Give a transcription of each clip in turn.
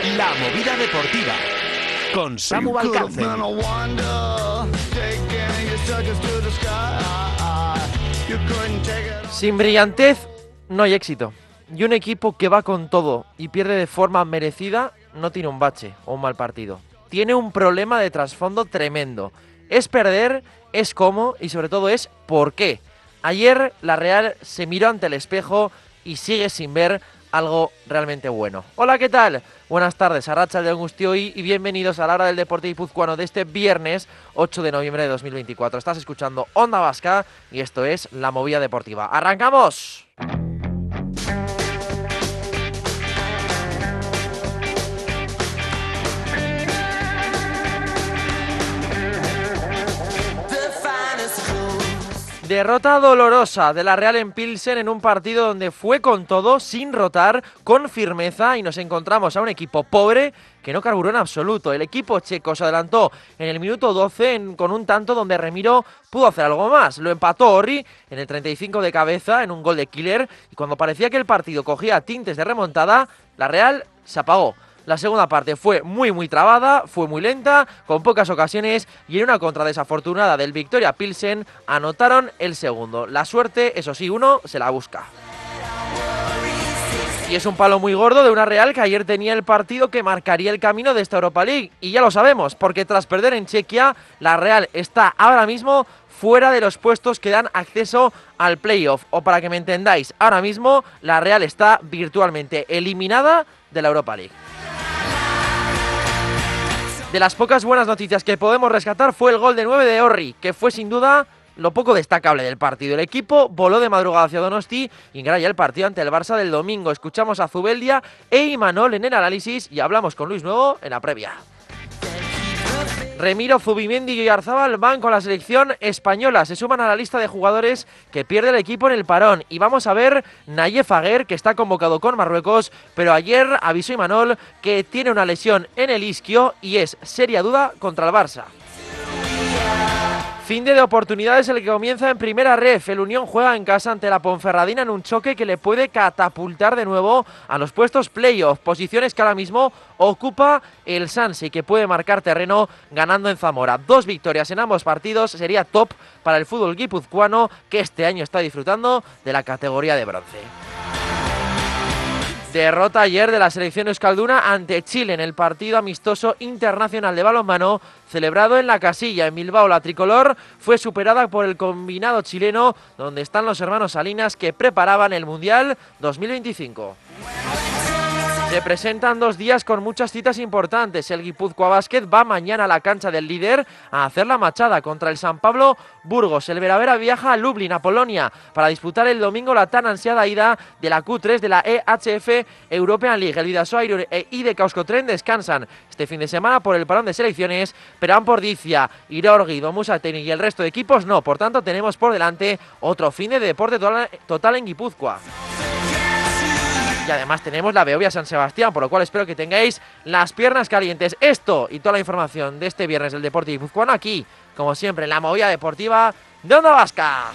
La Movida Deportiva con Samu Valcárcel. Sin brillantez no hay éxito. Y un equipo que va con todo y pierde de forma merecida no tiene un bache o un mal partido. Tiene un problema de trasfondo tremendo. Es perder, es cómo y sobre todo es por qué. Ayer la Real se miró ante el espejo y sigue sin ver algo realmente bueno. Hola, ¿qué tal? Buenas tardes, Arratsaldeon Guztioi y bienvenidos a la hora del deporte guipuzcoano de este viernes 8 de noviembre de 2024. Estás escuchando Onda Vasca y esto es La Movida Deportiva. ¡Arrancamos! Derrota dolorosa de la Real en Pilsen en un partido donde fue con todo, sin rotar, con firmeza, y nos encontramos a un equipo pobre que no carburó en absoluto. El equipo checo se adelantó en el minuto 12 con un tanto donde Remiro pudo hacer algo más. Lo empató Orri en el 35 de cabeza en un gol de killer, y cuando parecía que el partido cogía tintes de remontada, la Real se apagó. La segunda parte fue muy trabada, fue muy lenta, con pocas ocasiones, y en una contra desafortunada del Victoria Pilsen anotaron el segundo. La suerte, eso sí, uno se la busca. Y es un palo muy gordo de una Real que ayer tenía el partido que marcaría el camino de esta Europa League. Y ya lo sabemos, porque tras perder en Chequia, la Real está ahora mismo fuera de los puestos que dan acceso al playoff. O para que me entendáis, ahora mismo la Real está virtualmente eliminada de la Europa League. De las pocas buenas noticias que podemos rescatar fue el gol de 9 de Orri, que fue sin duda lo poco destacable del partido. El equipo voló de madrugada hacia Donosti y engralla el partido ante el Barça del domingo. Escuchamos a Zubeldia e Imanol en el análisis y hablamos con Luis Nuevo en la previa. Remiro, Zubimendi y Oyarzábal van con la selección española. Se suman a la lista de jugadores que pierde el equipo en el parón. Y vamos a ver Nayef Aguer, que está convocado con Marruecos, pero ayer avisó Imanol que tiene una lesión en el isquio y es seria duda contra el Barça. Fin de oportunidades el que comienza en primera ref. El Unión juega en casa ante la Ponferradina en un choque que le puede catapultar de nuevo a los puestos playoff, posiciones que ahora mismo ocupa el Sanse, que puede marcar terreno ganando en Zamora. 2 victorias en ambos partidos sería top para el fútbol guipuzcoano, que este año está disfrutando de la categoría de bronce. Derrota ayer de la selección euskalduna ante Chile en el partido amistoso internacional de balonmano celebrado en La Casilla, en Bilbao. La tricolor fue superada por el combinado chileno, donde están los hermanos Salinas, que preparaban el Mundial 2025. Se presentan 2 días con muchas citas importantes. El Guipúzcoa Basket va mañana a la cancha del líder a hacer la machada contra el San Pablo Burgos. El Veravera viaja a Lublin, a Polonia, para disputar el domingo la tan ansiada ida de la Q3 de la EHF European League. El Bidasoa e IDK Euskotren descansan este fin de semana por el parón de selecciones, pero Ampordizia, Irorgi, Domusateni y el resto de equipos no. Por tanto, tenemos por delante otro fin de deporte total en Guipúzcoa. Y además tenemos la Beovia San Sebastián, por lo cual espero que tengáis las piernas calientes. Esto y toda la información de este viernes del deporte guipuzcoano aquí, como siempre, en la Movida Deportiva de Onda Vasca.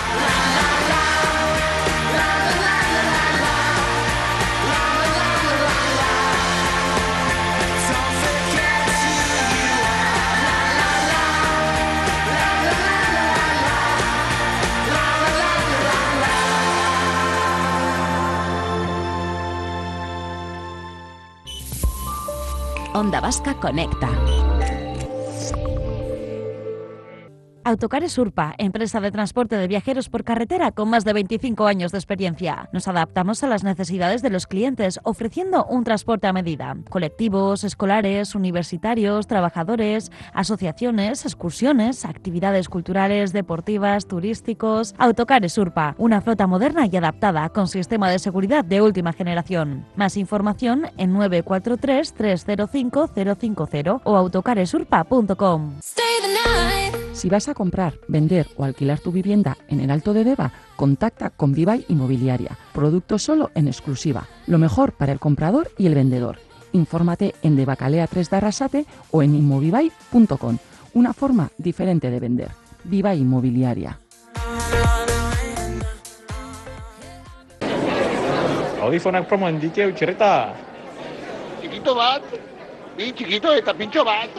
Onda Vasca Conecta. Autocares Urpa, empresa de transporte de viajeros por carretera con más de 25 años de experiencia. Nos adaptamos a las necesidades de los clientes, ofreciendo un transporte a medida. Colectivos, escolares, universitarios, trabajadores, asociaciones, excursiones, actividades culturales, deportivas, turísticos. Autocares Urpa, una flota moderna y adaptada con sistema de seguridad de última generación. Más información en 943 305 050 o autocaresurpa.com. Si vas a comprar, vender o alquilar tu vivienda en el Alto de Deva, contacta con Vivai Inmobiliaria. Producto solo en exclusiva. Lo mejor para el comprador y el vendedor. Infórmate en Devacalea 3 de Arrasate o en inmovivai.com. Una forma diferente de vender. Vivai Inmobiliaria. Audifonak promo handike utxerreta. chiquito bat, mi chiquito eta pintxo bat.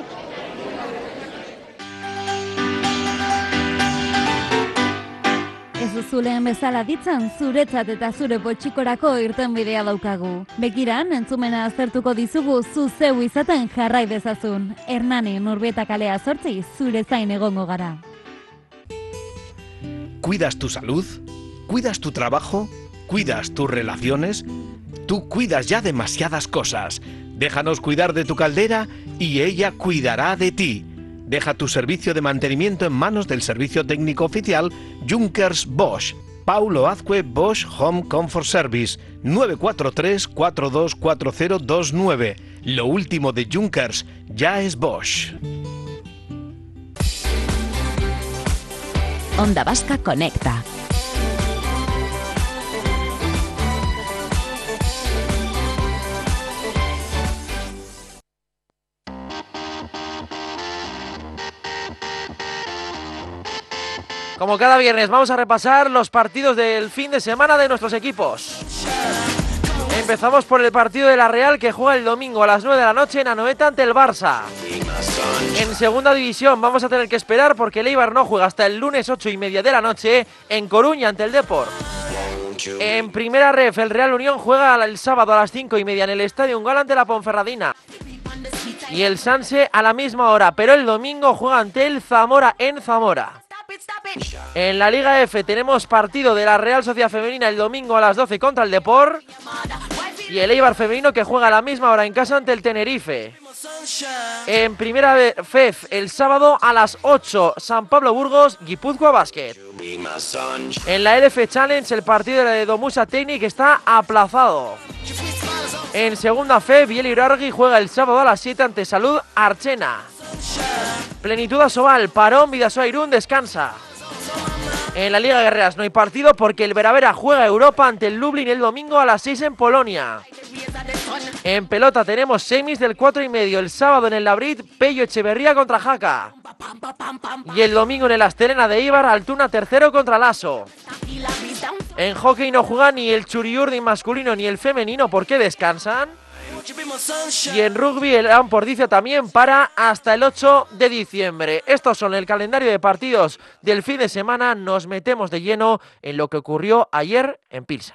Ez duzuleen bezala ditzan, zuretzat eta zure potxikorako irtenbidea daukagu. Begiran, entzumena aztertuko dizugu zu zeu izaten jarrai dezazun. Hernani Urbieta kalea 8, zure zain egongo gara. ¿Cuidas tu salud? ¿Cuidas tu trabajo? ¿Cuidas tus relaciones? Tú cuidas ya demasiadas cosas. Déjanos cuidar de tu caldera y ella cuidará de ti. Deja tu servicio de mantenimiento en manos del servicio técnico oficial Junkers Bosch. Paulo Azcue Bosch Home Comfort Service 943-424029. Lo último de Junkers ya es Bosch. Onda Vasca Conecta. Como cada viernes vamos a repasar los partidos del fin de semana de nuestros equipos. Empezamos por el partido de la Real que juega el domingo a las 9 de la noche en Anoeta ante el Barça. En segunda división vamos a tener que esperar porque el Eibar no juega hasta el lunes 8:30 de la noche en Coruña ante el Depor. En primera ref el Real Unión juega el sábado a las 5:30 en el Estadio Ungol ante la Ponferradina. Y el Sanse a la misma hora, pero el domingo juega ante el Zamora en Zamora. En la Liga F tenemos partido de la Real Sociedad Femenina el domingo a las 12 contra el Depor. Y el Eibar femenino que juega a la misma hora en casa ante el Tenerife. En primera FEF el sábado a las 8 San Pablo Burgos, Guipúzcoa Basket. En la LF Challenge el partido de Domusa Technic está aplazado. En segunda FEF Biel Irargui juega el sábado a las 7 ante Salud Archena. Plenitud Asobal, parón, Bidasoa Irún descansa. En la Liga Guerreras no hay partido porque el Veravera juega Europa ante el Lublin el domingo a las 6 en Polonia. En pelota tenemos semis del 4:30 el sábado en el Labrit, Pello Echeverría contra Jaca. Y el domingo en el Astelena de Eibar, Altuna tercero contra Lasso. En hockey no juega ni el Churiurdi masculino ni el femenino porque descansan. Y en rugby el Ampordicio también para hasta el 8 de diciembre. Estos son el calendario de partidos del fin de semana. Nos metemos de lleno en lo que ocurrió ayer en Pilsen.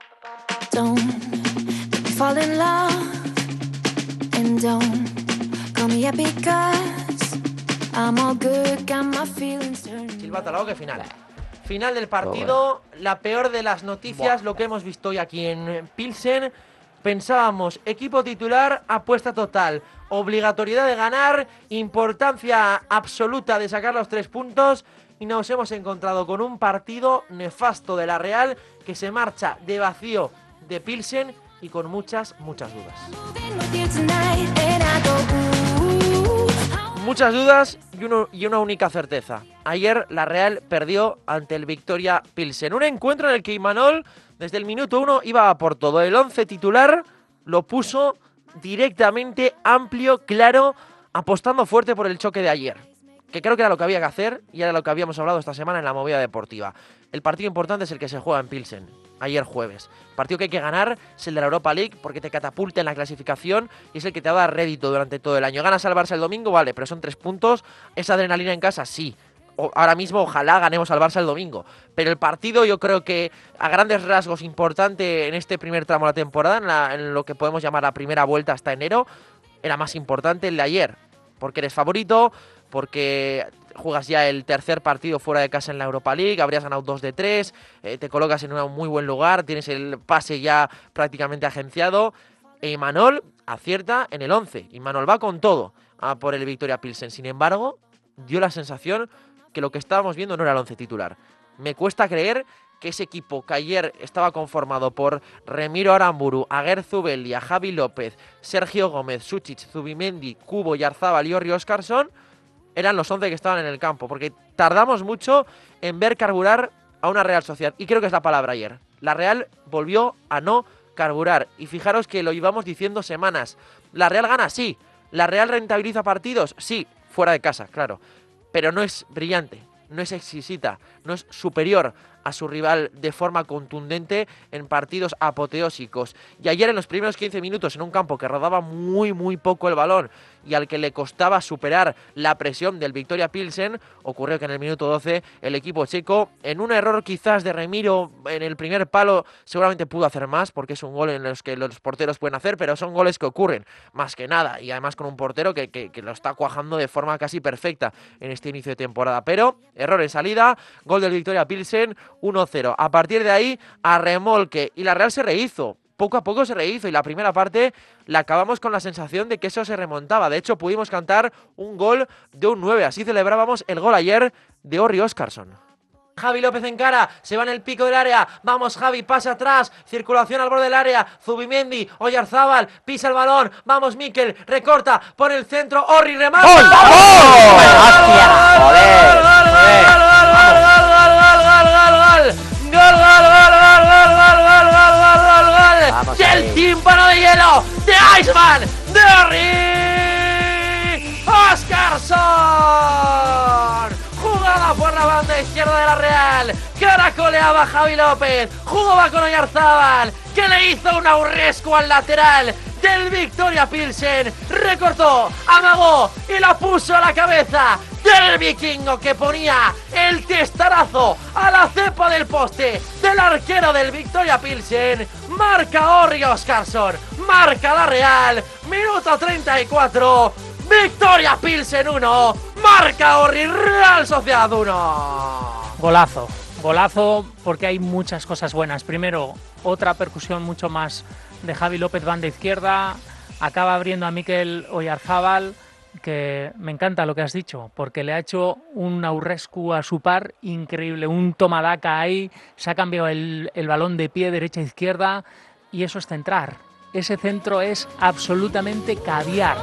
Silbata la que final. Final del partido, la peor de las noticias, lo que hemos visto hoy aquí en Pilsen. Pensábamos, equipo titular, apuesta total, obligatoriedad de ganar, importancia absoluta de sacar los 3 puntos y nos hemos encontrado con un partido nefasto de la Real que se marcha de vacío de Pilsen y con muchas dudas. Muchas dudas y una única certeza. Ayer la Real perdió ante el Victoria Pilsen. Un encuentro en el que Imanol desde el minuto 1 iba a por todo. El 11 titular lo puso directamente, amplio, claro, apostando fuerte por el choque de ayer. Que creo que era lo que había que hacer y era lo que habíamos hablado esta semana en la movida deportiva. El partido importante es el que se juega en Pilsen, ayer jueves. Partido que hay que ganar es el de la Europa League porque te catapulta en la clasificación y es el que te va a dar rédito durante todo el año. Ganas al Barça el domingo, vale, pero son 3 puntos. ¿Esa adrenalina en casa? Sí. Ahora mismo ojalá ganemos al Barça el domingo. Pero el partido yo creo que a grandes rasgos importante en este primer tramo de la temporada, en lo que podemos llamar la primera vuelta hasta enero, era más importante el de ayer. Porque eres favorito, porque juegas ya el tercer partido fuera de casa en la Europa League, habrías ganado 2 de 3, te colocas en un muy buen lugar, tienes el pase ya prácticamente agenciado. E Imanol acierta en el 11. Imanol va con todo a por el Victoria Pilsen. Sin embargo, dio la sensación que lo que estábamos viendo no era el 11 titular. Me cuesta creer que ese equipo que ayer estaba conformado por Remiro Aramburu, Aguer Zubelia, Javi López, Sergio Gómez, Suchic, Zubimendi, Cubo, Yarzábal y Orri Oskarsson eran los 11 que estaban en el campo, porque tardamos mucho en ver carburar a una Real Sociedad, y creo que es la palabra ayer. La Real volvió a no carburar, y fijaros que lo íbamos diciendo semanas. La Real gana, sí. La Real rentabiliza partidos, sí, fuera de casa, claro. Pero no es brillante, no es exquisita, no es superior a su rival de forma contundente en partidos apoteósicos. Y ayer en los primeros 15 minutos en un campo que rodaba muy poco el balón y al que le costaba superar la presión del Viktoria Pilsen, ocurrió que en el minuto 12 el equipo checo, en un error quizás de Remiro en el primer palo, seguramente pudo hacer más, porque es un gol en los que los porteros pueden hacer, pero son goles que ocurren más que nada, y además con un portero que lo está cuajando de forma casi perfecta en este inicio de temporada. Pero error en salida, gol del Viktoria Pilsen, 1-0. A partir de ahí, a remolque, y la Real se rehizo. Poco a poco se rehizo y la primera parte la acabamos con la sensación de que eso se remontaba. De hecho, pudimos cantar un gol de un 9. Así celebrábamos el gol ayer de Orri Óskarsson. Javi López encara, se va en el pico del área, vamos Javi, pasa atrás, circulación al borde del área, Zubimendi, Oyarzábal, pisa el balón, vamos Mikel, recorta, pone el centro, Orri remata. ¡Gol! ¡Y el tímpano de hielo de Iceman de Orri Óskarsson! Jugada por la banda izquierda de la Real, caracoleaba Javi López, jugaba con Oyarzábal, que le hizo un aurrescu al lateral del Viktoria Pilsen, recortó, amagó y la puso a la cabeza del vikingo, que ponía el testarazo a la cepa del poste del arquero del Viktoria Pilsen. Marca Orri Óskarsson, marca la Real, minuto 34, Viktoria Pilsen 1, marca Orri, Real Sociedad 1. Golazo porque hay muchas cosas buenas. Primero, otra percusión mucho más de Javi López, banda izquierda, acaba abriendo a Mikel Oyarzábal, que me encanta lo que has dicho, porque le ha hecho un aurrescu a su par increíble, un tomadaca ahí, se ha cambiado el balón de pie, derecha, izquierda, y eso es centrar. Ese centro es absolutamente caviar.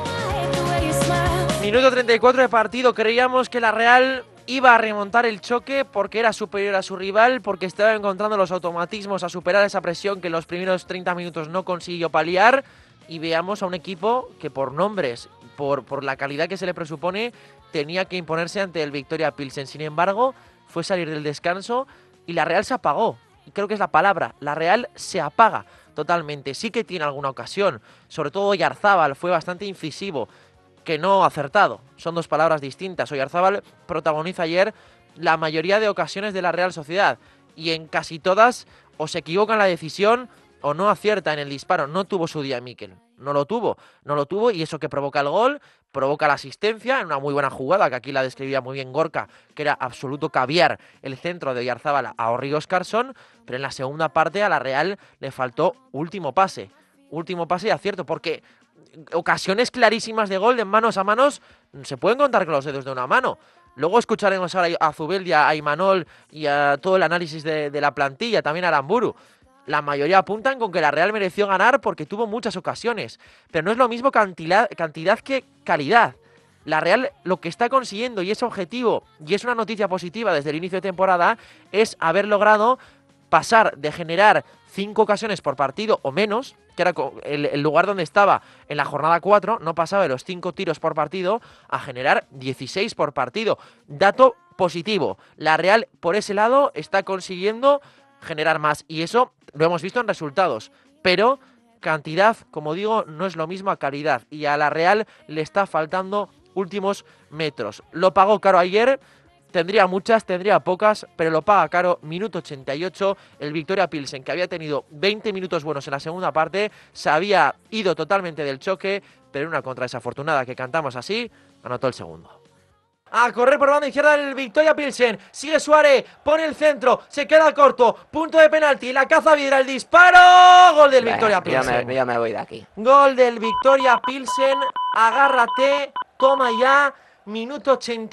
Minuto 34 de partido, creíamos que la Real iba a remontar el choque porque era superior a su rival, porque estaba encontrando los automatismos a superar esa presión que en los primeros 30 minutos no consiguió paliar, y veamos a un equipo que por nombres, por la calidad que se le presupone, tenía que imponerse ante el Viktoria Pilsen. Sin embargo, fue salir del descanso y la Real se apagó. Y creo que es la palabra, la Real se apaga totalmente. Sí que tiene alguna ocasión, sobre todo Oyarzábal fue bastante incisivo, que no acertado. Son dos palabras distintas. Oyarzábal protagoniza ayer la mayoría de ocasiones de la Real Sociedad y en casi todas o se equivoca en la decisión o no acierta en el disparo. No tuvo su día Mikel, no lo tuvo, y eso que provoca el gol, provoca la asistencia en una muy buena jugada, que aquí la describía muy bien Gorka, que era absoluto caviar el centro de Oyarzábal a Orri Óskarsson, pero en la segunda parte a la Real le faltó último pase y acierto, porque ocasiones clarísimas de gol de manos a manos se pueden contar con los dedos de una mano. Luego escucharemos ahora a Zubeldia, a Imanol y a todo el análisis de la plantilla, también a Aramburu. La mayoría apuntan con que la Real mereció ganar porque tuvo muchas ocasiones, pero no es lo mismo cantidad que calidad. La Real lo que está consiguiendo, y es objetivo, y es una noticia positiva desde el inicio de temporada, es haber logrado pasar de generar 5 ocasiones por partido o menos, que era el lugar donde estaba en la jornada 4, no pasaba de los 5 tiros por partido, a generar 16 por partido. Dato positivo. La Real, por ese lado, está consiguiendo generar más, y eso lo hemos visto en resultados, pero cantidad, como digo, no es lo mismo a calidad, y a la Real le está faltando últimos metros. Lo pagó caro ayer, tendría muchas, tendría pocas, pero lo paga caro. Minuto 88, el Viktoria Pilsen, que había tenido 20 minutos buenos en la segunda parte, se había ido totalmente del choque, pero en una contra desafortunada que cantamos así, anotó el segundo. A correr por banda izquierda del Viktoria Pilsen, sigue Suárez, pone el centro, se queda corto, punto de penalti, la caza Vidra, el disparo, gol del Viktoria Pilsen. Ya me voy de aquí. Gol del Viktoria Pilsen, agárrate, toma ya, minuto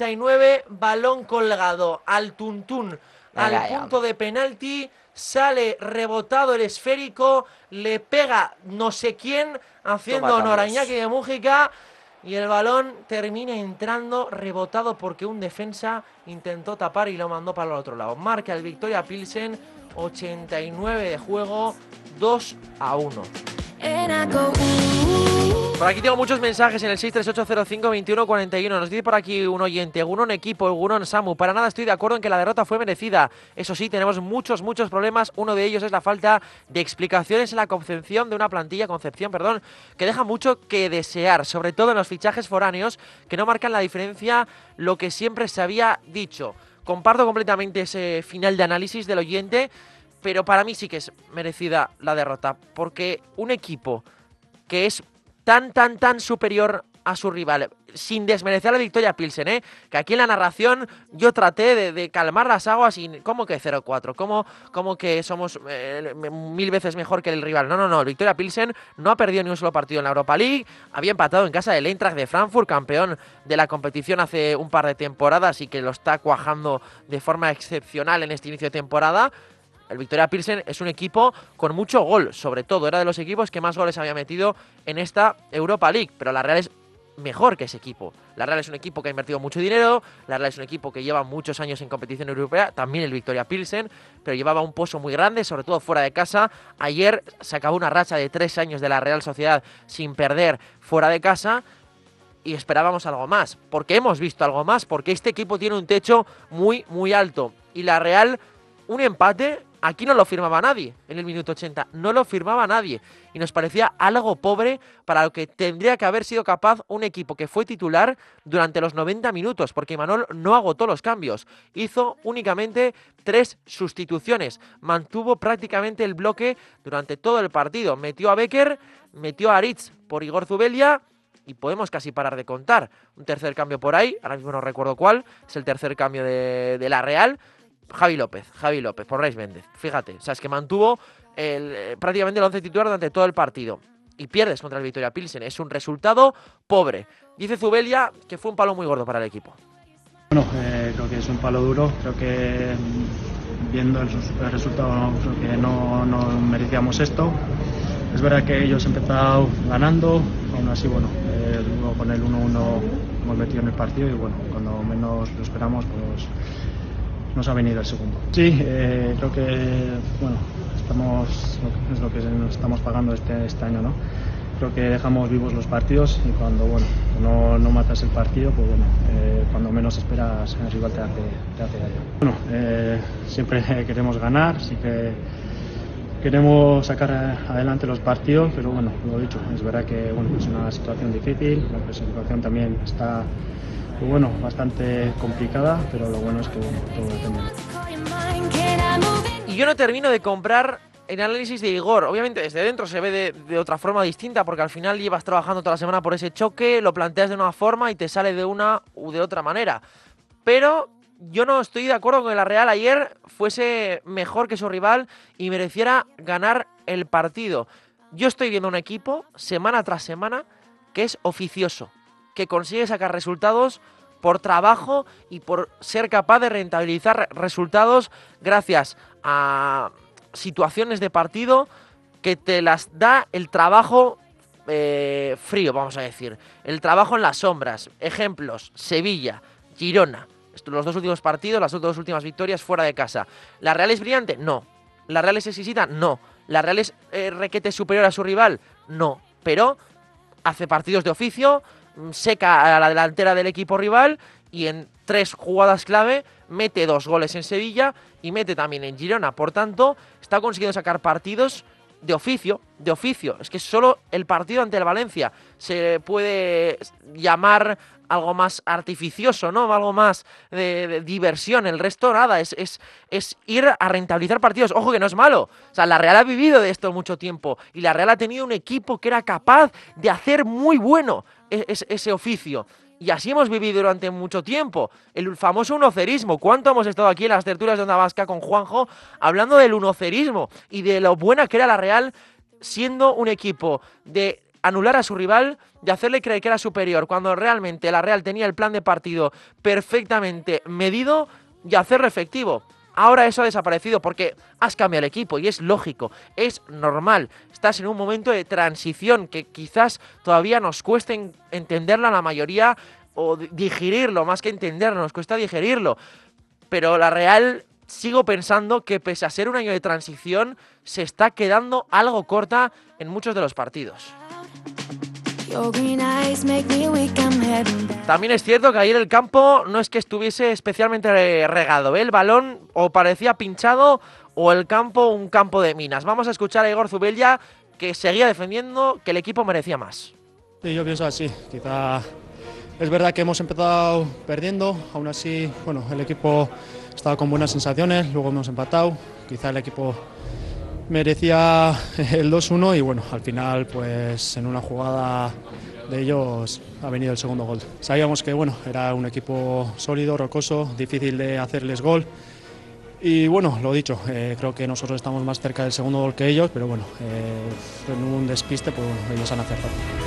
89, balón colgado al tuntún, al punto de penalti, sale rebotado el esférico, le pega no sé quién, haciendo honor a Iñaki de Mújica, y el balón termina entrando rebotado porque un defensa intentó tapar y lo mandó para el otro lado. Marca el Viktoria Pilsen, 89 de juego, 2-1. Por aquí tengo muchos mensajes en el 638052141. Nos dice por aquí un oyente: Egunon equipo, Egunon Samu. Para nada estoy de acuerdo en que la derrota fue merecida. Eso sí, tenemos muchos problemas. Uno de ellos es la falta de explicaciones en la concepción de una plantilla, que deja mucho que desear, sobre todo en los fichajes foráneos, que no marcan la diferencia, lo que siempre se había dicho. Comparto completamente ese final de análisis del oyente, pero para mí sí que es merecida la derrota, porque un equipo que es tan superior a su rival, sin desmerecer la Victoria Pilsen, que aquí en la narración yo traté de calmar las aguas y ¿cómo que 0-4? ¿Cómo que somos 1000 veces mejor que el rival? No, el Victoria Pilsen no ha perdido ni un solo partido en la Europa League, había empatado en casa del Eintracht de Frankfurt, campeón de la competición hace un par de temporadas y que lo está cuajando de forma excepcional en este inicio de temporada. El Victoria Pilsen es un equipo con mucho gol, sobre todo era de los equipos que más goles había metido en esta Europa League, pero la Real es mejor que ese equipo. La Real es un equipo que ha invertido mucho dinero, la Real es un equipo que lleva muchos años en competición europea, también el Victoria Pilsen, pero llevaba un pozo muy grande, sobre todo fuera de casa. Ayer se acabó una racha de 3 años de la Real Sociedad sin perder fuera de casa, y esperábamos algo más, porque hemos visto algo más, porque este equipo tiene un techo muy alto, y la Real, un empate, aquí no lo firmaba nadie, en el minuto 80, no lo firmaba nadie, y nos parecía algo pobre para lo que tendría que haber sido capaz un equipo que fue titular durante los 90 minutos, porque Imanol no agotó los cambios, hizo únicamente 3 sustituciones, mantuvo prácticamente el bloque durante todo el partido, metió a Becker, metió a Aritz por Igor Zubeldia, y podemos casi parar de contar. Un tercer cambio por ahí, ahora mismo no recuerdo cuál, es el tercer cambio de la Real. Javi López por Reis Méndez, fíjate, o sea, es que mantuvo prácticamente el 11 titular durante todo el partido y pierdes contra el Victoria Pilsen, es un resultado pobre. Dice Zubeldia que fue un palo muy gordo para el equipo. Bueno, creo que es un palo duro, creo que viendo el resultado creo que no merecíamos esto. Es verdad que ellos han empezado ganando, aún así bueno, luego con el 1-1 hemos metido en el partido y bueno, cuando menos lo esperamos pues nos ha venido el segundo. Sí, creo que bueno, es lo que nos estamos pagando este año, ¿no? Creo que dejamos vivos los partidos y cuando bueno, no matas el partido, pues bueno, cuando menos esperas el rival te hace daño. Bueno, siempre queremos ganar, siempre queremos sacar adelante los partidos, pero bueno, lo dicho, es verdad que bueno, es una situación difícil, la situación también está bueno, bastante complicada, pero lo bueno es que bueno, todo depende. Y yo no termino de comprar el análisis de Igor. Obviamente desde dentro se ve de otra forma distinta, porque al final llevas trabajando toda la semana por ese choque, lo planteas de una forma y te sale de una u de otra manera. Pero yo no estoy de acuerdo con que la Real ayer fuese mejor que su rival y mereciera ganar el partido. Yo estoy viendo un equipo, semana tras semana, que es oficioso, que consigue sacar resultados por trabajo y por ser capaz de rentabilizar resultados gracias a situaciones de partido que te las da el trabajo frío, vamos a decir. El trabajo en las sombras. Ejemplos: Sevilla, Girona. Los 2 últimos partidos, las 2 últimas victorias fuera de casa. ¿La Real es brillante? No. ¿La Real es exquisita? No. ¿La Real es requete superior a su rival? No. Pero hace partidos de oficio, seca a la delantera del equipo rival y en 3 jugadas clave mete 2 goles en Sevilla y mete también en Girona. Por tanto, está consiguiendo sacar partidos de oficio. Es que solo el partido ante el Valencia se puede llamar algo más artificioso, ¿no? Algo más de diversión. El resto nada, es ir a rentabilizar partidos. Ojo que no es malo. O sea, la Real ha vivido de esto mucho tiempo y la Real ha tenido un equipo que era capaz de hacer muy bueno ese oficio. Y así hemos vivido durante mucho tiempo. El famoso unocerismo. ¿Cuánto hemos estado aquí en las tertulias de Onda Vasca con Juanjo hablando del unocerismo y de lo buena que era la Real siendo un equipo de anular a su rival, de hacerle creer que era superior, cuando realmente la Real tenía el plan de partido perfectamente medido y hacerlo efectivo? Ahora eso ha desaparecido porque has cambiado el equipo y es lógico, es normal. Estás en un momento de transición que quizás todavía nos cueste entenderla a la mayoría o digerirlo, más que entenderlo, nos cuesta digerirlo. Pero la Real, sigo pensando que pese a ser un año de transición, se está quedando algo corta en muchos de los partidos. También es cierto que ayer el campo no es que estuviese especialmente regado, ¿eh? El balón o parecía pinchado o el campo un campo de minas. Vamos a escuchar a Igor Zubeldia, que seguía defendiendo que el equipo merecía más. Sí, yo pienso así. Quizá es verdad que hemos empezado perdiendo, aún así, bueno, el equipo estaba con buenas sensaciones, luego hemos empatado. Quizá el equipo merecía el 2-1 y bueno, al final pues en una jugada de ellos ha venido el segundo gol. Sabíamos que bueno, era un equipo sólido, rocoso, difícil de hacerles gol y bueno, lo dicho, creo que nosotros estamos más cerca del segundo gol que ellos, pero bueno, en un despiste pues ellos han acertado.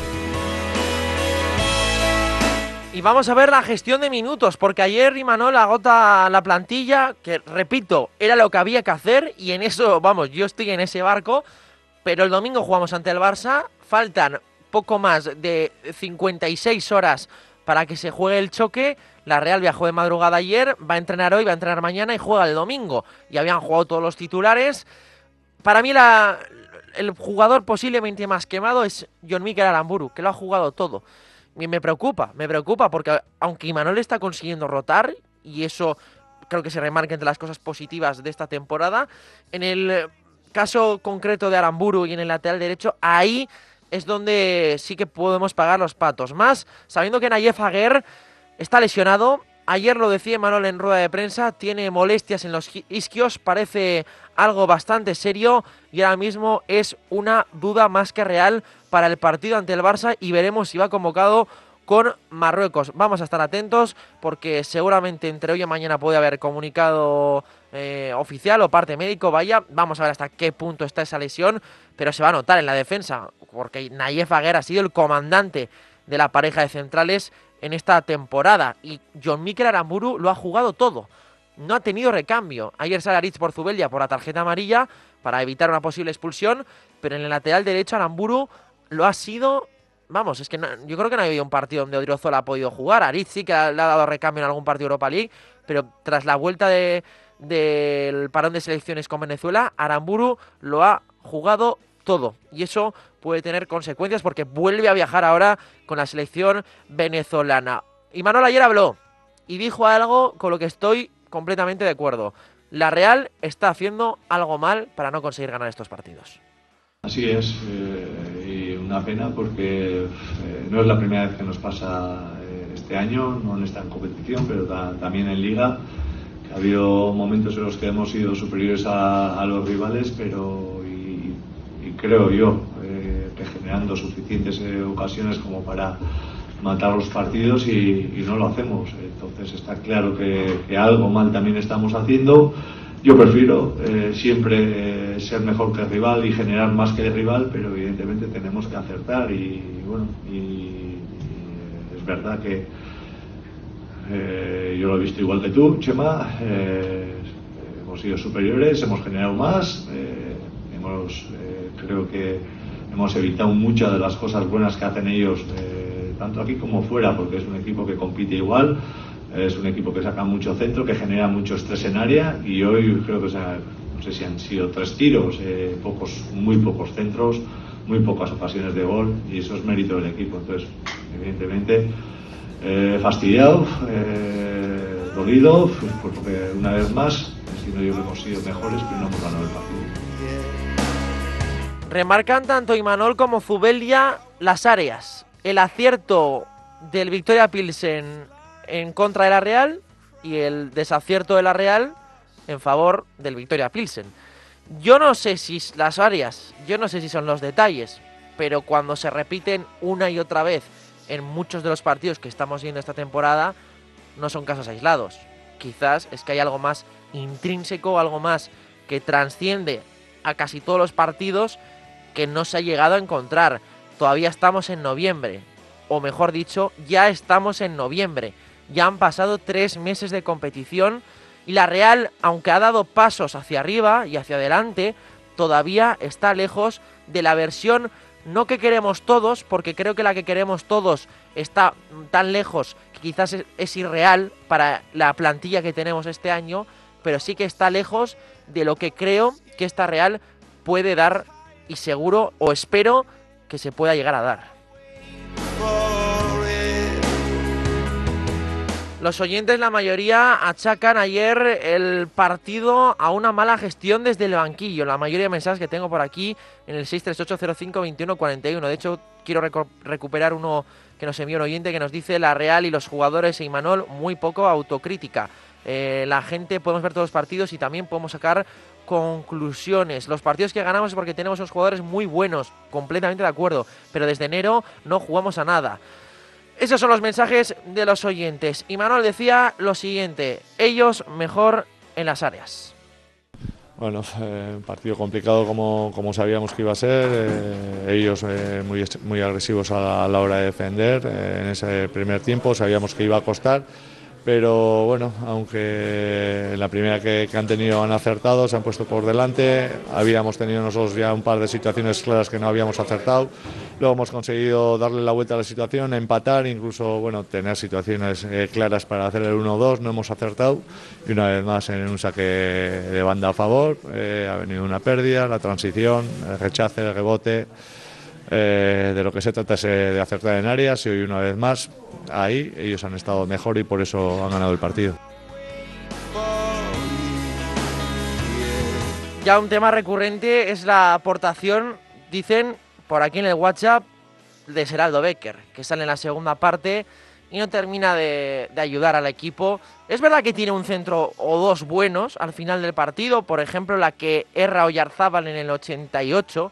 Y vamos a ver la gestión de minutos, porque ayer Imanol agota la plantilla, que repito, era lo que había que hacer y en eso, vamos, yo estoy en ese barco, pero el domingo jugamos ante el Barça, faltan poco más de 56 horas para que se juegue el choque. La Real viajó de madrugada ayer, va a entrenar hoy, va a entrenar mañana y juega el domingo. Y habían jugado todos los titulares. Para mí el jugador posiblemente más quemado es Jon Mikel Aramburu, que lo ha jugado todo. Y me preocupa porque aunque Imanol está consiguiendo rotar, y eso creo que se remarca entre las cosas positivas de esta temporada, en el caso concreto de Aramburu y en el lateral derecho, ahí es donde sí que podemos pagar los patos. Más sabiendo que Nayef Aguer está lesionado. Ayer lo decía Imanol en rueda de prensa, tiene molestias en los isquios, parece algo bastante serio y ahora mismo es una duda más que real para el partido ante el Barça y veremos si va convocado con Marruecos. Vamos a estar atentos porque seguramente entre hoy y mañana puede haber comunicado oficial o parte médico, vamos a ver hasta qué punto está esa lesión, pero se va a notar en la defensa porque Nayef Aguer ha sido el comandante de la pareja de centrales en esta temporada y Jon Mikel Aramburu lo ha jugado todo, no ha tenido recambio. Ayer sale Aritz por Zubeldia por la tarjeta amarilla para evitar una posible expulsión, pero en el lateral derecho Aramburu lo ha sido, vamos, es que no, yo creo que no ha habido un partido donde Odriozola ha podido jugar. Aritz sí que le ha dado recambio en algún partido de Europa League, pero tras la vuelta del parón de selecciones con Venezuela, Aramburu lo ha jugado todo y eso puede tener consecuencias porque vuelve a viajar ahora con la selección venezolana. Imanol ayer habló y dijo algo con lo que estoy completamente de acuerdo. La Real está haciendo algo mal para no conseguir ganar estos partidos. Así es, y una pena porque no es la primera vez que nos pasa este año, no en esta competición, pero también en Liga. Ha habido momentos en los que hemos sido superiores a los rivales, pero y creo yo que generando suficientes ocasiones como para matar los partidos y no lo hacemos. Entonces está claro que algo mal también estamos haciendo. Yo prefiero siempre ser mejor que el rival y generar más que el rival, pero evidentemente tenemos que acertar y bueno, y es verdad que yo lo he visto igual que tú, Chema, hemos sido superiores, hemos generado más, creo que hemos evitado muchas de las cosas buenas que hacen ellos, tanto aquí como fuera, porque es un equipo que compite igual, es un equipo que saca mucho centro, que genera mucho estrés en área y hoy creo que no sé si han sido 3 tiros, muy pocos centros, muy pocas ocasiones de gol y eso es mérito del equipo. Entonces, evidentemente, fastidiado, dolido, porque una vez más, entiendo yo que hemos sido mejores, pero no hemos ganado el partido. Remarcan tanto Imanol como Zubeldia las áreas. El acierto del Victoria Pilsen en contra de la Real y el desacierto de la Real en favor del Victoria Pilsen. Yo no sé si las áreas, yo no sé si son los detalles, pero cuando se repiten una y otra vez en muchos de los partidos que estamos viendo esta temporada, no son casos aislados. Quizás es que hay algo más intrínseco, algo más que trasciende a casi todos los partidos que no se ha llegado a encontrar. Todavía estamos en noviembre, o mejor dicho, ya estamos en noviembre. Ya han pasado 3 meses de competición y la Real, aunque ha dado pasos hacia arriba y hacia adelante, todavía está lejos de la versión no que queremos todos, porque creo que la que queremos todos está tan lejos que quizás es irreal para la plantilla que tenemos este año, pero sí que está lejos de lo que creo que esta Real puede dar y seguro o espero que se pueda llegar a dar. Los oyentes, la mayoría, achacan ayer el partido a una mala gestión desde el banquillo. La mayoría de mensajes que tengo por aquí en el 638052141. De hecho, quiero recuperar uno que nos envió un oyente que nos dice: la Real y los jugadores e Imanol, muy poco autocrítica. La gente, podemos ver todos los partidos y también podemos sacar conclusiones. Los partidos que ganamos es porque tenemos unos jugadores muy buenos, completamente de acuerdo, pero desde enero no jugamos a nada. Esos son los mensajes de los oyentes. Imanol decía lo siguiente: ellos mejor en las áreas. Bueno, un partido complicado como sabíamos que iba a ser. Ellos muy agresivos a la hora de defender. En ese primer tiempo sabíamos que iba a costar. Pero bueno, aunque en la primera que han tenido han acertado, se han puesto por delante. Habíamos tenido nosotros ya un par de situaciones claras que no habíamos acertado. Luego hemos conseguido darle la vuelta a la situación, empatar, incluso bueno, tener situaciones claras para hacer el 1-2, no hemos acertado. Y una vez más en un saque de banda a favor, ha venido una pérdida, la transición, el rechace, el rebote. De lo que se trata es de acertar en áreas y hoy una vez más ahí ellos han estado mejor y por eso han ganado el partido. Ya un tema recurrente es la aportación, dicen por aquí en el WhatsApp, de Seraldo Becker, que sale en la segunda parte y no termina de ayudar al equipo. Es verdad que tiene un centro o dos buenos al final del partido, por ejemplo la que erra Oyarzábal en el 88,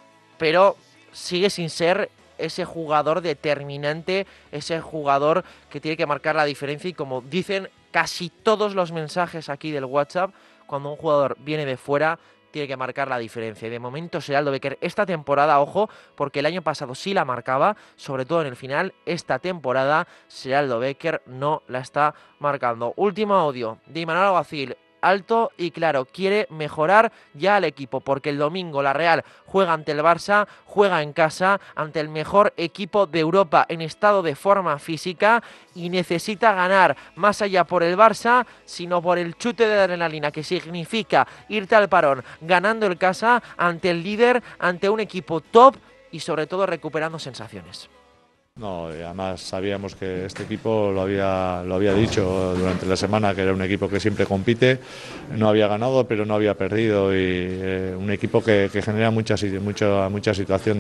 pero sigue sin ser ese jugador determinante, ese jugador que tiene que marcar la diferencia. Y como dicen casi todos los mensajes aquí del WhatsApp, cuando un jugador viene de fuera tiene que marcar la diferencia. Y de momento Seraldo Becker esta temporada, ojo, porque el año pasado sí la marcaba, sobre todo en el final. Esta temporada Seraldo Becker no la está marcando. Último audio de Imanol Alguacil. Alto y claro, quiere mejorar ya al equipo, porque el domingo la Real juega ante el Barça, juega en casa, ante el mejor equipo de Europa en estado de forma física, y necesita ganar, más allá por el Barça, sino por el chute de adrenalina que significa irte al parón ganando el casa ante el líder, ante un equipo top y sobre todo recuperando sensaciones. No, además sabíamos que este equipo lo había dicho durante la semana, que era un equipo que siempre compite, no había ganado pero no había perdido, y un equipo que genera mucha situación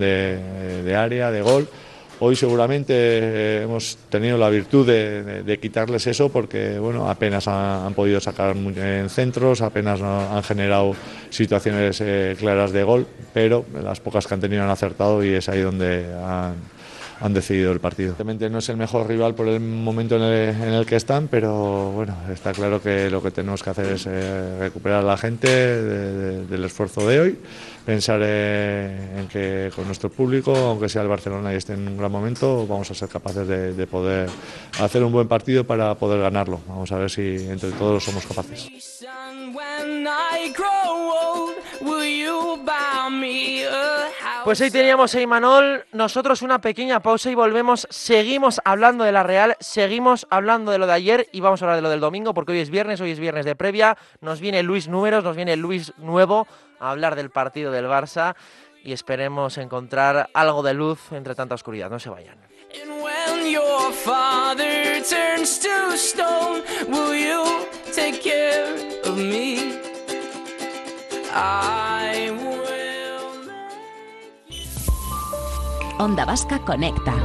de área, de gol. Hoy seguramente hemos tenido la virtud de quitarles eso, porque bueno, apenas han podido sacar en centros, apenas han generado situaciones claras de gol, pero las pocas que han tenido han acertado y es ahí donde han decidido el partido. Realmente no es el mejor rival por el momento en el que están, pero bueno, está claro que lo que tenemos que hacer es recuperar a la gente del esfuerzo de hoy, pensar en que con nuestro público, aunque sea el Barcelona y esté en un gran momento, vamos a ser capaces de poder hacer un buen partido para poder ganarlo. Vamos a ver si entre todos somos capaces. Pues ahí teníamos a Imanol. Nosotros una pequeña pausa y volvemos. Seguimos hablando de la Real, seguimos hablando de lo de ayer y vamos a hablar de lo del domingo, porque hoy es viernes de previa. Nos viene Luis Números, nos viene Luis Nuevo a hablar del partido del Barça y esperemos encontrar algo de luz entre tanta oscuridad. No se vayan. Onda Vasca Conecta.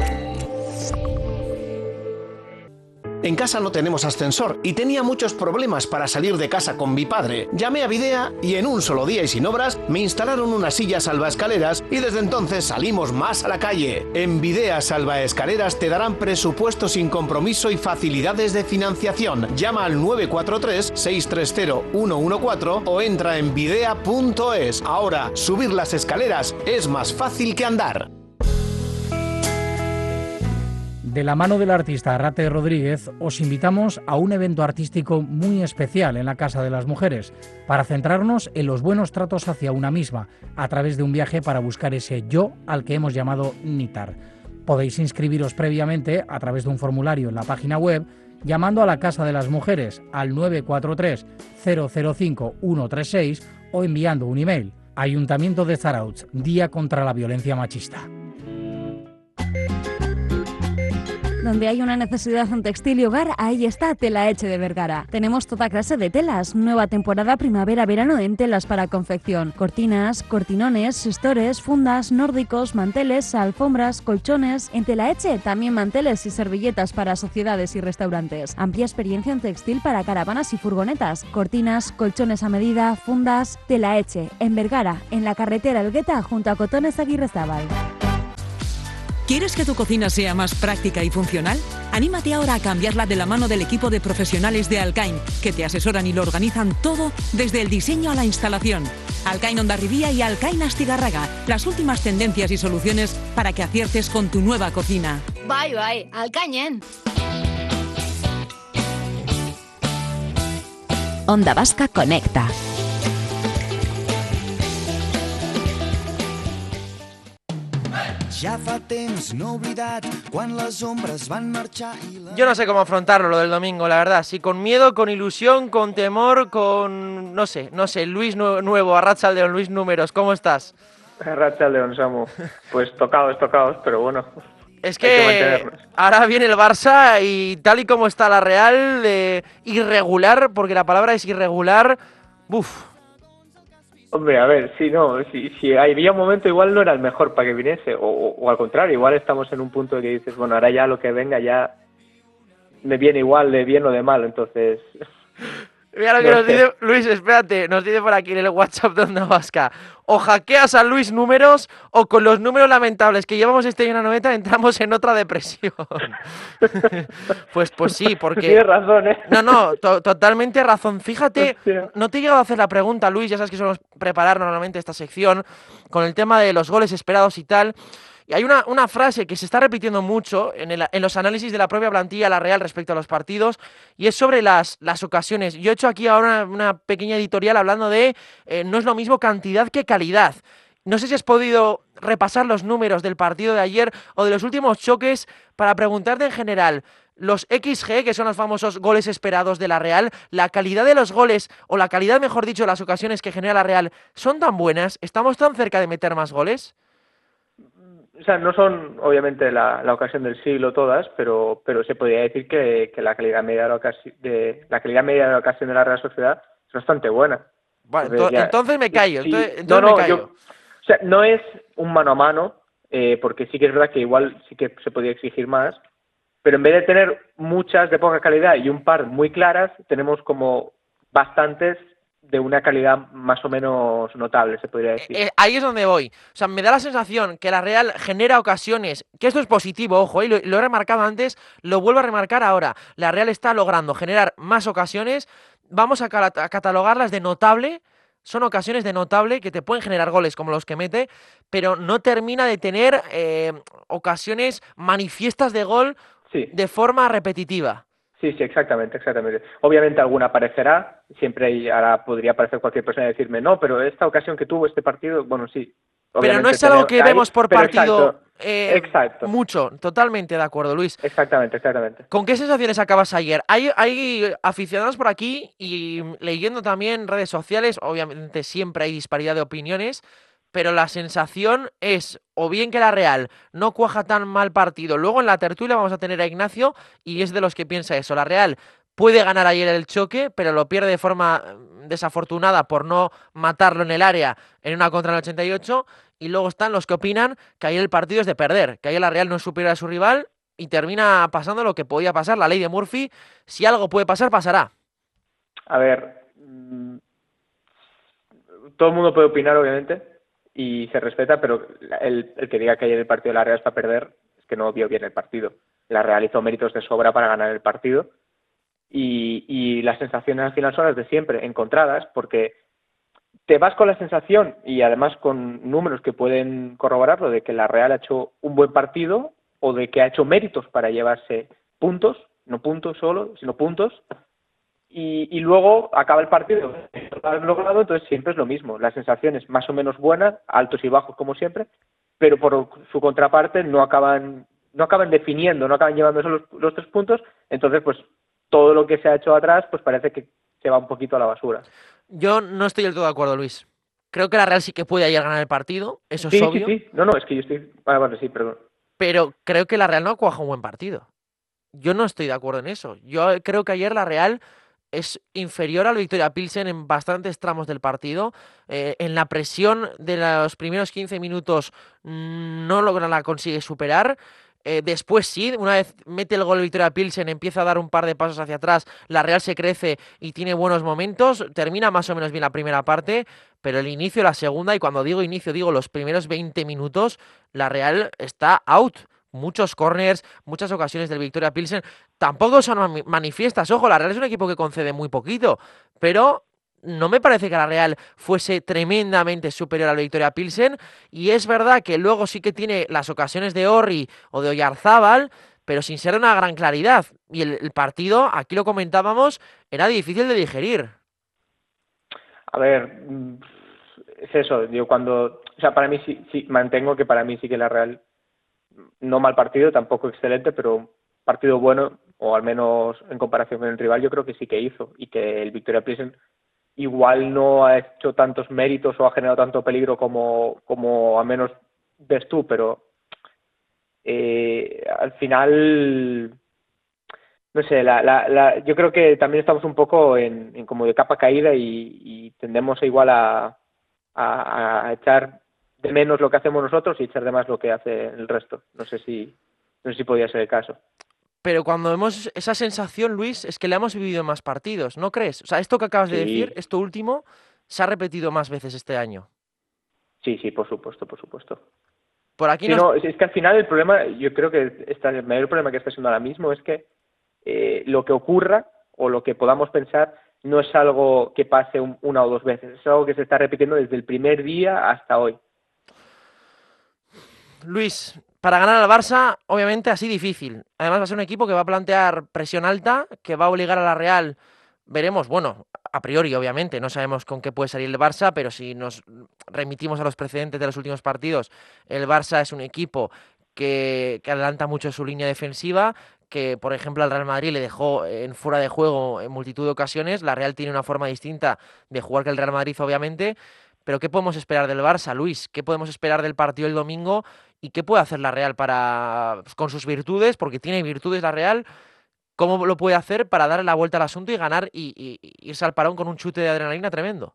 En casa no tenemos ascensor y tenía muchos problemas para salir de casa con mi padre. Llamé a Videa y en un solo día y sin obras me instalaron unas sillas salvaescaleras y desde entonces salimos más a la calle. En Videa Salvaescaleras te darán presupuesto sin compromiso y facilidades de financiación. Llama al 943-630-114 o entra en videa.es. Ahora, subir las escaleras es más fácil que andar. De la mano del artista Rate Rodríguez, os invitamos a un evento artístico muy especial en la Casa de las Mujeres, para centrarnos en los buenos tratos hacia una misma, a través de un viaje para buscar ese yo al que hemos llamado Nitar. Podéis inscribiros previamente a través de un formulario en la página web, llamando a la Casa de las Mujeres al 943 005 136 o enviando un email. Ayuntamiento de Zarautz, Día contra la Violencia Machista. Donde hay una necesidad en textil y hogar, ahí está Telaetxe de Vergara. Tenemos toda clase de telas. Nueva temporada primavera-verano en telas para confección. Cortinas, cortinones, estores, fundas, nórdicos, manteles, alfombras, colchones. En Telaetxe también manteles y servilletas para sociedades y restaurantes. Amplia experiencia en textil para caravanas y furgonetas. Cortinas, colchones a medida, fundas. Telaetxe, en Vergara, en la carretera Elgueta junto a Cotones Aguirrezabal. ¿Quieres que tu cocina sea más práctica y funcional? Anímate ahora a cambiarla de la mano del equipo de profesionales de Alcain, que te asesoran y lo organizan todo desde el diseño a la instalación. Alcain Hondarribía y Alcain Astigarraga, las últimas tendencias y soluciones para que aciertes con tu nueva cocina. Bai, Alcainen. Onda Vasca Conecta. Yo no sé cómo afrontarlo, lo del domingo, la verdad. Si con miedo, con ilusión, con temor, con... No sé. Luis Nuevo, Arratsaldeon, Luis Números, ¿cómo estás? Arratsaldeon, Samu. Pues tocados, pero bueno. Es que ahora viene el Barça y tal y como está la Real, irregular, porque la palabra es irregular, ¡buf! Hombre, a ver, si había un momento igual no era el mejor para que viniese, o al contrario, igual estamos en un punto de que dices, bueno, ahora ya lo que venga ya me viene igual de bien o de mal, entonces... Mira lo que nos dice Luis, espérate, nos dice por aquí en el WhatsApp de Onda Vasca: o hackeas a Luis Números o con los números lamentables que llevamos este año en la 90 entramos en otra depresión. Pues sí, porque... Tienes razón, ¿eh? No, totalmente razón. Fíjate, no te he llegado a hacer la pregunta, Luis, ya sabes que solemos preparar normalmente esta sección con el tema de los goles esperados y tal. Y hay una frase que se está repitiendo mucho en los análisis de la propia plantilla, la Real, respecto a los partidos, y es sobre las ocasiones. Yo he hecho aquí ahora una pequeña editorial hablando de no es lo mismo cantidad que calidad. No sé si has podido repasar los números del partido de ayer o de los últimos choques para preguntarte en general, los XG, que son los famosos goles esperados de la Real, la calidad de los goles, o la calidad, mejor dicho, de las ocasiones que genera la Real, ¿son tan buenas? ¿Estamos tan cerca de meter más goles? O sea, no son obviamente la ocasión del siglo todas, pero se podría decir que la calidad media de la ocasión de la Real Sociedad es bastante buena. Vale, entonces me callo. Sí, me callo. O sea, no es un mano a mano, porque sí que es verdad que igual sí que se podría exigir más, pero en vez de tener muchas de poca calidad y un par muy claras, tenemos como bastantes de una calidad más o menos notable, se podría decir. Ahí es donde voy. O sea, me da la sensación que la Real genera ocasiones, que esto es positivo, ojo, lo he remarcado antes, lo vuelvo a remarcar ahora. La Real está logrando generar más ocasiones, vamos a catalogarlas de notable. Son ocasiones de notable que te pueden generar goles como los que mete, pero no termina de tener ocasiones manifiestas de gol de forma repetitiva. Sí, exactamente. Obviamente alguna aparecerá, ahora podría aparecer cualquier persona y decirme, no, pero esta ocasión que tuvo este partido, bueno, sí. Pero no es algo que vemos por partido exacto. Mucho, totalmente de acuerdo, Luis. Exactamente. ¿Con qué sensaciones acabas ayer? Hay aficionados por aquí y leyendo también redes sociales, obviamente siempre hay disparidad de opiniones, pero la sensación es o bien que la Real no cuaja tan mal partido. Luego en la tertulia vamos a tener a Ignacio y es de los que piensa eso. La Real puede ganar ayer el choque, pero lo pierde de forma desafortunada por no matarlo en el área en una contra en el 88. Y luego están los que opinan que ayer el partido es de perder, que ayer la Real no es superior a su rival y termina pasando lo que podía pasar, la ley de Murphy. Si algo puede pasar, pasará. A ver, todo el mundo puede opinar, obviamente, y se respeta, pero el que diga que ayer el partido de la Real es para perder es que no vio bien el partido. La Real hizo méritos de sobra para ganar el partido y las sensaciones al final son las de siempre, encontradas, porque te vas con la sensación y además con números que pueden corroborarlo de que la Real ha hecho un buen partido o de que ha hecho méritos para llevarse puntos, no puntos solo, sino puntos. Y luego acaba el partido logrado, entonces siempre es lo mismo. La sensación es más o menos buena, altos y bajos como siempre, pero por su contraparte no acaban definiendo, no acaban llevándose los 3 puntos. Entonces, pues todo lo que se ha hecho atrás, pues parece que se va un poquito a la basura. Yo no estoy del todo de acuerdo, Luis. Creo que la Real sí que puede ayer ganar el partido, eso es obvio. Sí. No, es que yo estoy... Bueno, sí, perdón. Pero creo que la Real no cuaja un buen partido. Yo no estoy de acuerdo en eso. Yo creo que ayer la Real es inferior al Victoria Pilsen en bastantes tramos del partido. En la presión de los primeros 15 minutos no la consigue superar. Después sí, una vez mete el gol el Victoria Pilsen, empieza a dar un par de pasos hacia atrás, la Real se crece y tiene buenos momentos, termina más o menos bien la primera parte, pero el inicio de la segunda, y cuando digo inicio digo los primeros 20 minutos, la Real está out. Muchos corners, muchas ocasiones del Victoria Pilsen, tampoco son manifiestas. Ojo, la Real es un equipo que concede muy poquito, pero no me parece que la Real fuese tremendamente superior al Victoria Pilsen, y es verdad que luego sí que tiene las ocasiones de Orri o de Oyarzábal, pero sin ser de una gran claridad. Y el partido, aquí lo comentábamos, era difícil de digerir. A ver, es eso, yo o sea, para mí sí mantengo que para mí sí que la Real, no mal partido, tampoco excelente, pero partido bueno, o al menos en comparación con el rival, yo creo que sí que hizo, y que el Victoria Pilsen igual no ha hecho tantos méritos o ha generado tanto peligro como al menos ves tú, pero al final, no sé, yo creo que también estamos un poco en como de capa caída y tendemos igual a echar de menos lo que hacemos nosotros y echar de más lo que hace el resto. No sé si podría ser el caso. Pero cuando vemos esa sensación, Luis, es que la hemos vivido en más partidos, ¿no crees? O sea, esto que acabas de decir, esto último, se ha repetido más veces este año. Sí, por supuesto. Por aquí no, es que al final el problema, yo creo que el mayor problema que está siendo ahora mismo es que lo que ocurra o lo que podamos pensar no es algo que pase una o dos veces, es algo que se está repitiendo desde el primer día hasta hoy. Luis, para ganar al Barça, obviamente así difícil. Además va a ser un equipo que va a plantear presión alta, que va a obligar a la Real, veremos, bueno, a priori obviamente, no sabemos con qué puede salir el Barça, pero si nos remitimos a los precedentes de los últimos partidos, el Barça es un equipo que adelanta mucho su línea defensiva, que por ejemplo al Real Madrid le dejó en fuera de juego en multitud de ocasiones. La Real tiene una forma distinta de jugar que el Real Madrid, obviamente. Pero ¿qué podemos esperar del Barça, Luis? ¿Qué podemos esperar del partido del domingo? ¿Y qué puede hacer la Real con sus virtudes? Porque tiene virtudes la Real. ¿Cómo lo puede hacer para darle la vuelta al asunto y ganar y irse al parón con un chute de adrenalina tremendo?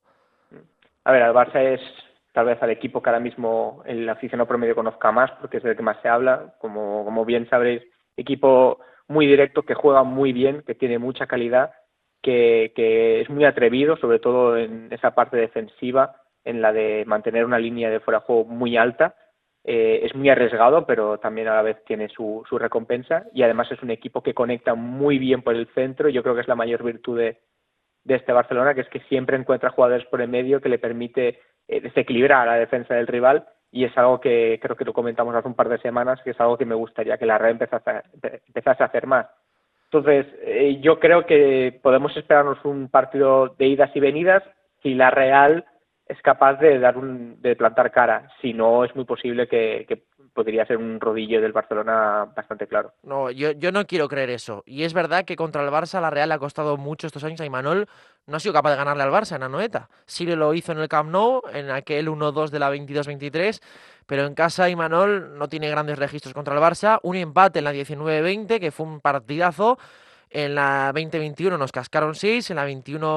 A ver, el Barça es tal vez al equipo que ahora mismo el aficionado promedio conozca más, porque es del que más se habla. Como bien sabréis, equipo muy directo, que juega muy bien, que tiene mucha calidad, que es muy atrevido, sobre todo en esa parte defensiva, en la de mantener una línea de fuera de juego muy alta. Es muy arriesgado, pero también a la vez tiene su recompensa, y además es un equipo que conecta muy bien por el centro. Yo creo que es la mayor virtud de este Barcelona, que es que siempre encuentra jugadores por el medio que le permite desequilibrar a la defensa del rival, y es algo que creo que lo comentamos hace un par de semanas, que es algo que me gustaría que la Real empezase a hacer más. Entonces, yo creo que podemos esperarnos un partido de idas y venidas si la Real es capaz de plantar cara. Si no, es muy posible que podría ser un rodillo del Barcelona bastante claro. No, yo no quiero creer eso. Y es verdad que contra el Barça la Real le ha costado mucho estos años. A Imanol no ha sido capaz de ganarle al Barça en Anoeta. Sí lo hizo en el Camp Nou, en aquel 1-2 de la 22-23, pero en casa Imanol no tiene grandes registros contra el Barça. Un empate en la 19-20, que fue un partidazo. En la 20-21 nos cascaron 6, en la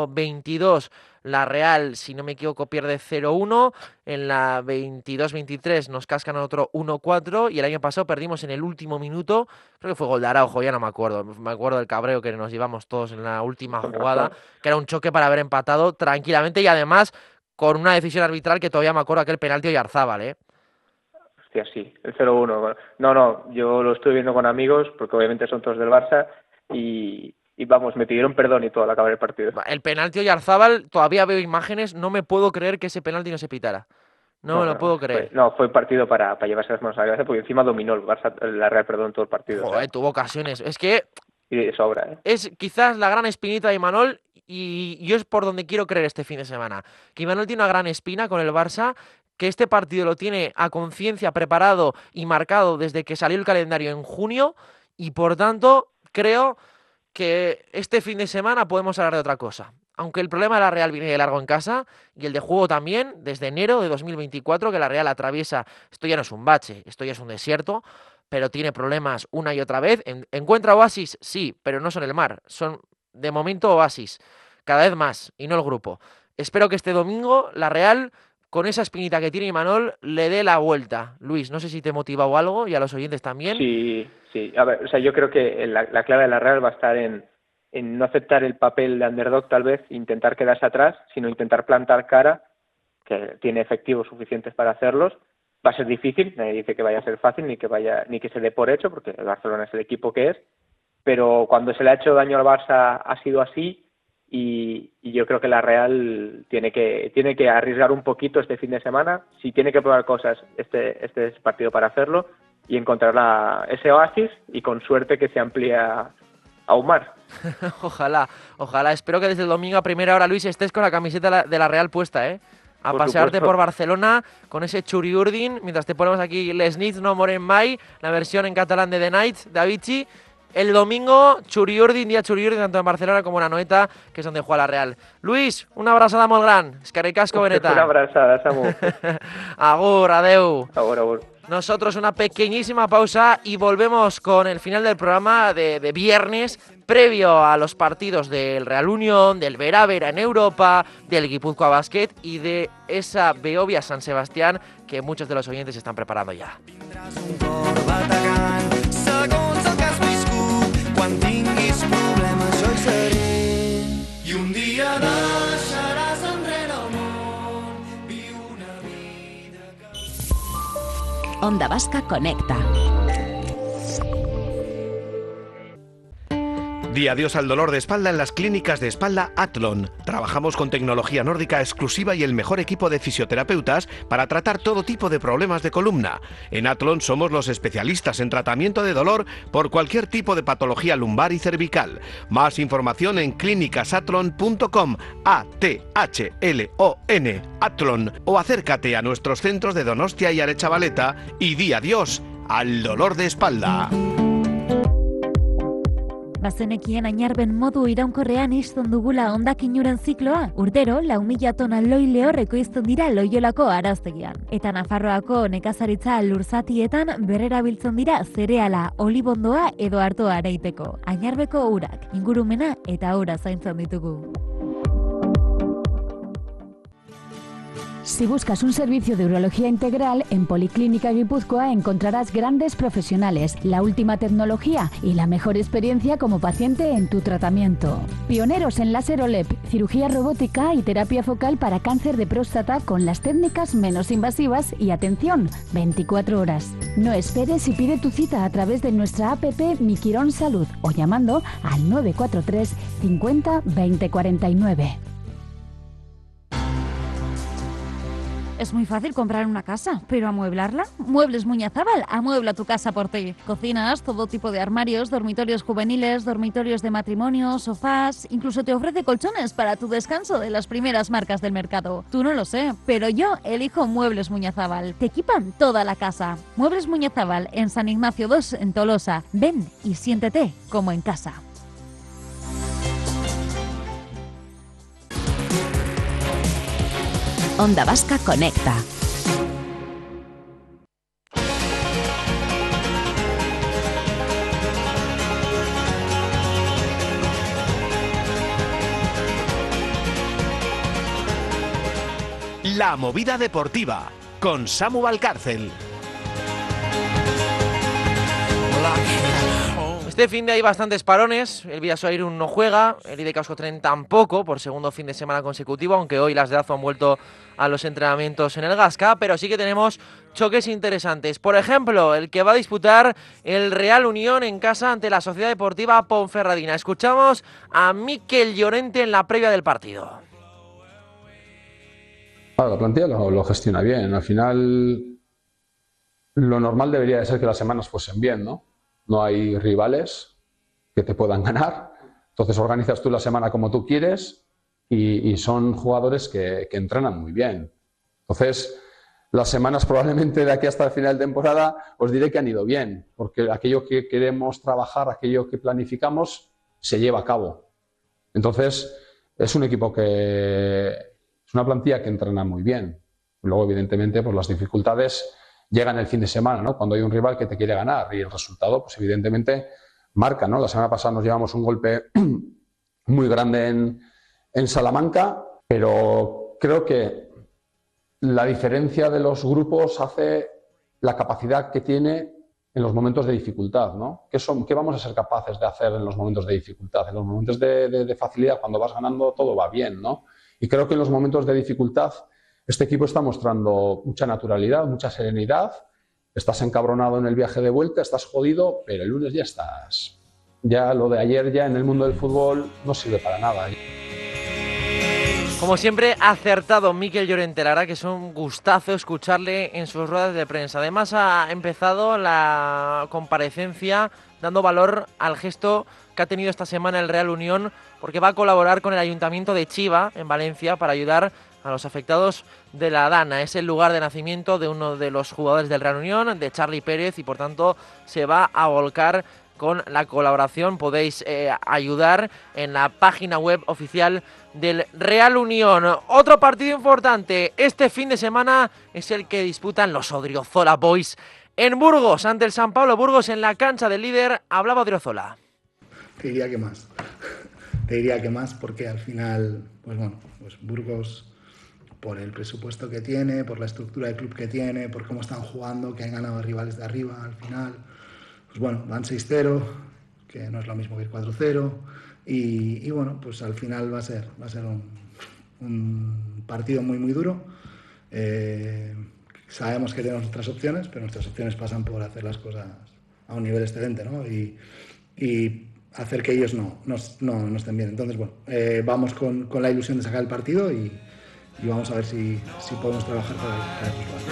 21-22 la Real, si no me equivoco, pierde 0-1, en la 22-23 nos cascan otro 1-4, y el año pasado perdimos en el último minuto, creo que fue gol de Araujo, ya no me acuerdo del cabreo que nos llevamos todos en la última jugada, que era un choque para haber empatado tranquilamente, y además con una decisión arbitral que todavía me acuerdo, aquel penalti de Oyarzábal, Hostia, sí, el 0-1. No, yo lo estoy viendo con amigos, porque obviamente son todos del Barça, y vamos, me pidieron perdón y todo al acabar el partido. El penalti Oyarzábal, todavía veo imágenes, no me puedo creer que ese penalti no se pitara. No me lo puedo creer. Fue partido para llevarse las manos a la cabeza, porque encima dominó el Barça, la Real, perdón, todo el partido. Joder, tuvo ocasiones. Es que y de sobra, es quizás la gran espinita de Imanol, y yo es por donde quiero creer este fin de semana. Que Imanol tiene una gran espina con el Barça, que este partido lo tiene a conciencia, preparado y marcado desde que salió el calendario en junio, y por tanto creo que este fin de semana podemos hablar de otra cosa. Aunque el problema de la Real viene de largo en casa y el de juego también, desde enero de 2024, que la Real atraviesa. Esto ya no es un bache, esto ya es un desierto, pero tiene problemas una y otra vez. ¿Encuentra oasis? Sí, pero no son el mar, son de momento oasis, cada vez más, y no el grupo. Espero que este domingo la Real, con esa espinita que tiene Imanol, le dé la vuelta. Luis, no sé si te ha motivado algo y a los oyentes también. Sí. A ver, o sea, yo creo que la clave de la Real va a estar en no aceptar el papel de underdog, tal vez, intentar quedarse atrás, sino intentar plantar cara, que tiene efectivos suficientes para hacerlos. Va a ser difícil, nadie dice que vaya a ser fácil, ni que se dé por hecho, porque el Barcelona es el equipo que es, pero cuando se le ha hecho daño al Barça ha sido así, y yo creo que la Real tiene que arriesgar un poquito este fin de semana. Si tiene que probar cosas, este es partido para hacerlo, y encontrar ese oasis, y con suerte que se amplía aún más. Ojalá. Espero que desde el domingo a primera hora, Luis, estés con la camiseta de la Real puesta, a Por pasearte supuesto. por Barcelona con ese Churi Urdin, mientras te ponemos aquí Les Nits no moren mai, la versión en catalán de The Nights, de Avicii. El domingo, Churi Urdin, día Churi Urdin, tanto en Barcelona como en Anoeta, que es donde juega la Real. Luis, una abrazada molt gran. Eskerrik asko benetan. Una abrazada, Samu. Agur, adeu. Agur. Nosotros una pequeñísima pausa y volvemos con el final del programa de viernes, previo a los partidos del Real Unión, del Vera en Europa, del Guipúzcoa Basket y de esa Beovia San Sebastián que muchos de los oyentes están preparando ya. Segons el que has viscut, quan tinguis problemes jo hi seré. I un dia deixaràs enrere el món, viu una vida que... Onda Vasca Conecta. Di adiós al dolor de espalda en las clínicas de espalda Athlon. Trabajamos con tecnología nórdica exclusiva y el mejor equipo de fisioterapeutas para tratar todo tipo de problemas de columna. En Athlon somos los especialistas en tratamiento de dolor por cualquier tipo de patología lumbar y cervical. Más información en clínicasathlon.com, A-T-H-L-O-N, Athlon, o acércate a nuestros centros de Donostia y Aretxabaleta y di adiós al dolor de espalda. Bazenekien ainarben modu iraunkorrean izten dugula hondakinuren zikloa, urtero 4.000 tona loi lehorreko izten dira Loiolako araztegian. Eta Nafarroako nekazaritza lurzatietan berrerabiltzen dira zereala, olibondoa edo artoa ereiteko. Ainarbeko urak, ingurumena eta ura zaintzen ditugu. Si buscas un servicio de urología integral, en Policlínica Guipúzcoa encontrarás grandes profesionales, la última tecnología y la mejor experiencia como paciente en tu tratamiento. Pioneros en láser OLED, cirugía robótica y terapia focal para cáncer de próstata con las técnicas menos invasivas y atención, 24 horas. No esperes y pide tu cita a través de nuestra app Mi Quirón Salud o llamando al 943 50 20 49. Es muy fácil comprar una casa, pero ¿amueblarla? Muebles Muñazábal amuebla tu casa por ti. Cocinas, todo tipo de armarios, dormitorios juveniles, dormitorios de matrimonio, sofás, incluso te ofrece colchones para tu descanso de las primeras marcas del mercado. Tú no lo sé, pero yo elijo Muebles Muñazábal. Te equipan toda la casa. Muebles Muñazábal en San Ignacio 2 en Tolosa. Ven y siéntete como en casa. Onda Vasca Conecta. La movida deportiva con Samu Valcárcel. Este fin de hay bastantes parones, el Bidasoa no juega, el IDK Euskotren tampoco, por segundo fin de semana consecutivo, aunque hoy las de Azo han vuelto a los entrenamientos en el Gasca, pero sí que tenemos choques interesantes. Por ejemplo, el que va a disputar el Real Unión en casa ante la Sociedad Deportiva Ponferradina. Escuchamos a Mikel Llorente en la previa del partido. Claro, la plantilla lo gestiona bien. Al final, lo normal debería de ser que las semanas fuesen bien, ¿no? No hay rivales que te puedan ganar. Entonces organizas tú la semana como tú quieres y son jugadores que entrenan muy bien. Entonces, las semanas probablemente de aquí hasta el final de temporada os diré que han ido bien, porque aquello que queremos trabajar, aquello que planificamos, se lleva a cabo. Entonces, es un equipo que es una plantilla que entrena muy bien. Luego, evidentemente, pues las dificultades llegan el fin de semana, ¿no? Cuando hay un rival que te quiere ganar y el resultado, pues evidentemente marca, ¿no? La semana pasada nos llevamos un golpe muy grande en Salamanca, pero creo que la diferencia de los grupos hace la capacidad que tiene en los momentos de dificultad, ¿no? ¿Qué vamos a ser capaces de hacer en los momentos de dificultad? En los momentos de facilidad, cuando vas ganando, todo va bien, ¿no? Y creo que en los momentos de dificultad este equipo está mostrando mucha naturalidad, mucha serenidad. Estás encabronado en el viaje de vuelta, estás jodido, pero el lunes ya estás. Ya lo de ayer ya en el mundo del fútbol no sirve para nada. Como siempre, acertado Mikel Llorente, la verdad que es un gustazo escucharle en sus ruedas de prensa. Además ha empezado la comparecencia dando valor al gesto que ha tenido esta semana el Real Unión, porque va a colaborar con el Ayuntamiento de Chiva, en Valencia, para ayudar a los afectados de la Dana. Es el lugar de nacimiento de uno de los jugadores del Real Unión, de Charly Pérez, y por tanto se va a volcar con la colaboración. Podéis ayudar en la página web oficial del Real Unión. Otro partido importante este fin de semana es el que disputan los Odriozola Boys en Burgos, ante el San Pablo Burgos, en la cancha del líder. Hablaba Odriozola. Te diría que más. Te diría que más porque al final, pues bueno, pues Burgos, por el presupuesto que tiene, por la estructura del club que tiene, por cómo están jugando, que han ganado a rivales de arriba al final, pues bueno, van 6-0, que no es lo mismo que ir 4-0, y bueno, pues al final va a ser un partido muy muy duro. Sabemos que tenemos nuestras opciones, pero nuestras opciones pasan por hacer las cosas a un nivel excelente, ¿no? Y hacer que ellos no estén bien. Entonces, bueno, vamos con la ilusión de sacar el partido y vamos a ver si podemos trabajar para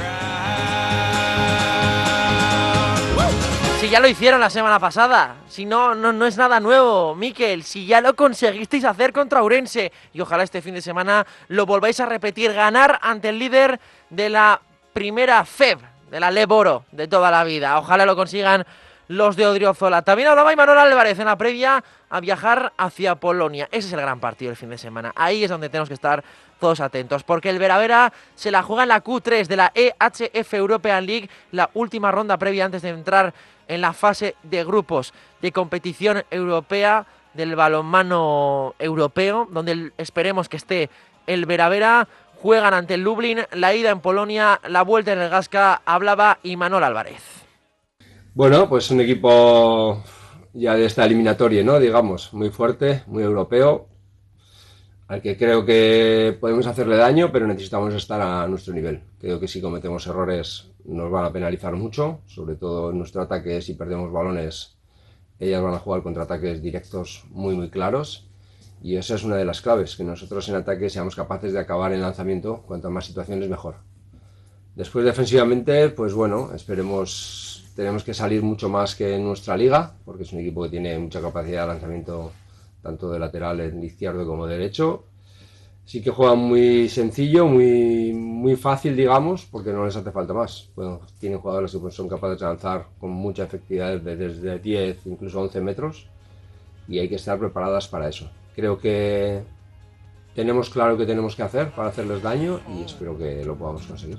Si ya lo hicieron la semana pasada, si no es nada nuevo, Mikel, si ya lo conseguisteis hacer contra Ourense, y ojalá este fin de semana lo volváis a repetir, ganar ante el líder de la primera FEB, de la Leboro de toda la vida. Ojalá lo consigan los de Odriozola. También hablaba Imanol Álvarez en la previa a viajar hacia Polonia. Ese es el gran partido del fin de semana. Ahí es donde tenemos que estar todos atentos, porque el Veravera se la juega en la Q3 de la EHF European League, la última ronda previa antes de entrar en la fase de grupos de competición europea del balonmano europeo, donde esperemos que esté el Veravera. Juegan ante el Lublin, la ida en Polonia, la vuelta en el Gasca. Hablaba Imanol Álvarez. Bueno, pues un equipo ya de esta eliminatoria, ¿no? Digamos, muy fuerte, muy europeo, al que creo que podemos hacerle daño, pero necesitamos estar a nuestro nivel. Creo que si cometemos errores nos van a penalizar mucho, sobre todo en nuestro ataque. Si perdemos balones, ellas van a jugar contraataques directos muy muy claros, y esa es una de las claves, que nosotros en ataque seamos capaces de acabar en lanzamiento. Cuanto más situaciones mejor. Después defensivamente, pues bueno, esperemos, tenemos que salir mucho más que en nuestra liga, porque es un equipo que tiene mucha capacidad de lanzamiento tanto de lateral en izquierdo como derecho. Sí que juegan muy sencillo, muy fácil, digamos, porque no les hace falta más. Bueno, tienen jugadores que son capaces de lanzar con mucha efectividad desde 10, incluso 11 metros, y hay que estar preparadas para eso. Creo que tenemos claro qué tenemos que hacer para hacerles daño y espero que lo podamos conseguir.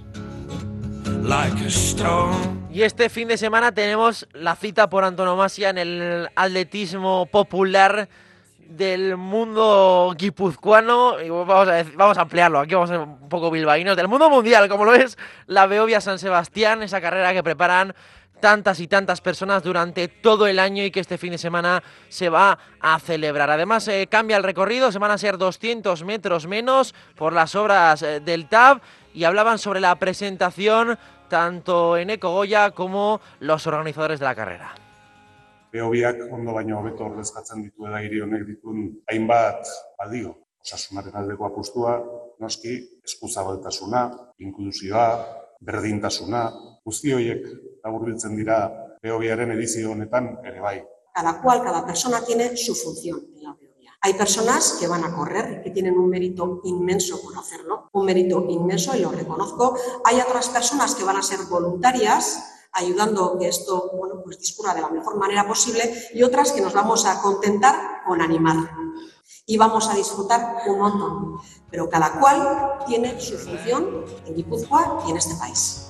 Y este fin de semana tenemos la cita por antonomasia en el atletismo popular del mundo guipuzcoano, y vamos a ampliarlo, aquí vamos a ser un poco bilbaínos, del mundo mundial, como lo es la Behobia San Sebastián, esa carrera que preparan tantas y tantas personas durante todo el año y que este fin de semana se va a celebrar. Además cambia el recorrido, se van a ser 200 metros menos por las obras del TAB, y hablaban sobre la presentación tanto Eneko Goya como los organizadores de la carrera. Behobiak ondo baino hobeto ordezkatzen dituela hiri honek dituen hainbat balio. Osasunaren aldeko apustua, noski, eskuzabaltasuna, inklusioa, berdintasuna, guzti horiek laburbiltzen dira Behobiaren edizio honetan ere bai. Cada persona tiene su función en la Behobia. Hay personas que van a correr y que tienen un mérito inmenso por hacerlo, un mérito inmenso y lo reconozco. Hay otras personas que van a ser voluntarias, ayudando que esto pues discurra de la mejor manera posible, y otras que nos vamos a contentar con animar. y vamos a disfrutar un montón, pero cada cual tiene su función en Guipúzcoa y en este país.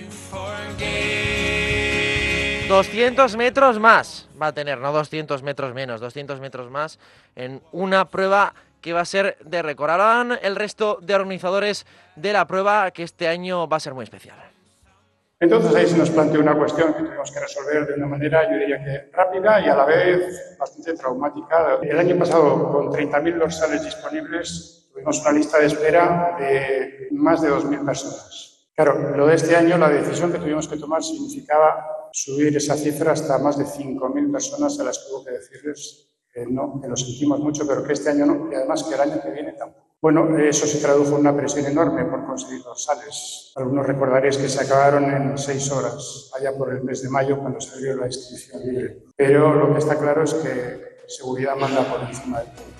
200 metros más va a tener, no 200 metros menos, 200 metros más en una prueba que va a ser de récord. Hablarán el resto de organizadores de la prueba, que este año va a ser muy especial. Entonces ahí se nos planteó una cuestión que tuvimos que resolver de una manera, yo diría que rápida y a la vez bastante traumática. El año pasado, con 30.000 dorsales disponibles, tuvimos una lista de espera de más de 2.000 personas. Claro, lo de este año, la decisión que tuvimos que tomar significaba subir esa cifra hasta más de 5.000 personas a las que hubo que decirles que no, que lo sentimos mucho, pero que este año no, y además que el año que viene tampoco. Bueno, eso se tradujo en una presión enorme por conseguir dorsales. Algunos recordaréis que se acabaron en 6 horas, allá por el mes de mayo, cuando se abrió la inscripción libre. Pero lo que está claro es que seguridad manda por encima de todo.